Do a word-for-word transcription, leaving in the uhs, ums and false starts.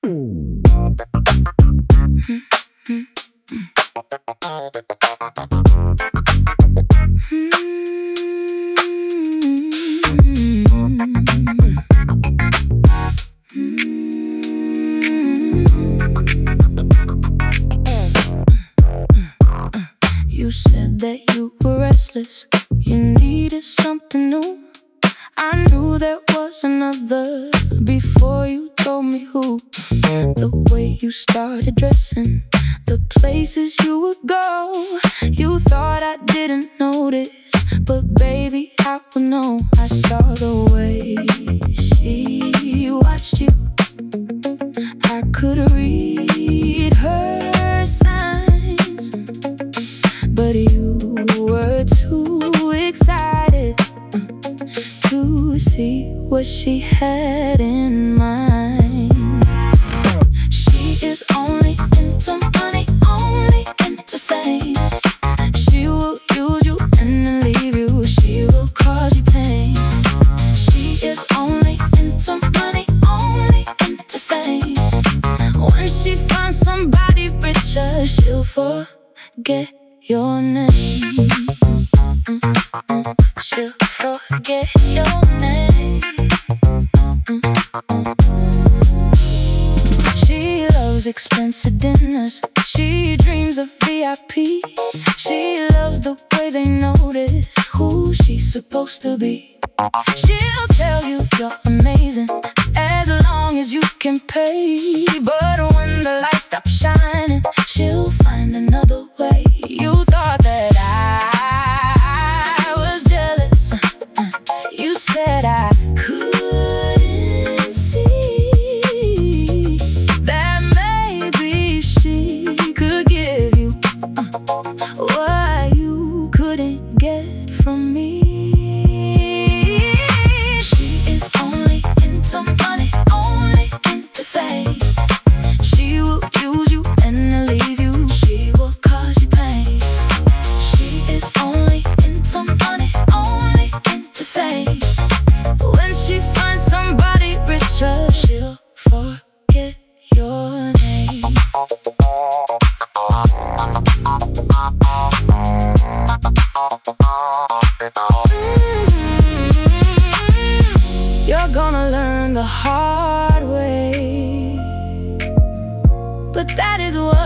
You said that you were restless, you needed something new. I knew there was another before you told me who. The way you started dressing, the places you would go. You thought I didn't notice, but baby, I would know. I saw the way she watched you. I could read her signs, but you were too excited to see what she had in mind. She is only into money, only into fame. She will use you and then leave you. She will cause you pain. She is only into money, only into fame. When she finds somebody richer, she'll forget your name. She'll forget your name. She loves expensive dinners, she dreams of V I P. She loves the way they notice who she's supposed to be. She'll tell you you're amazing as long as you can pay. But when the lights stop shining, she'll find another way. You thought that I was jealous. You said I couldn't see that maybe she could give you what you couldn't get from me. She is only into money, only into fame. She will use you and then leave you. She will cause you pain. She is only into money, only into fame. When she finds somebody richer, she'll forget your name. Mm-hmm. You're gonna learn the hard way, but that is what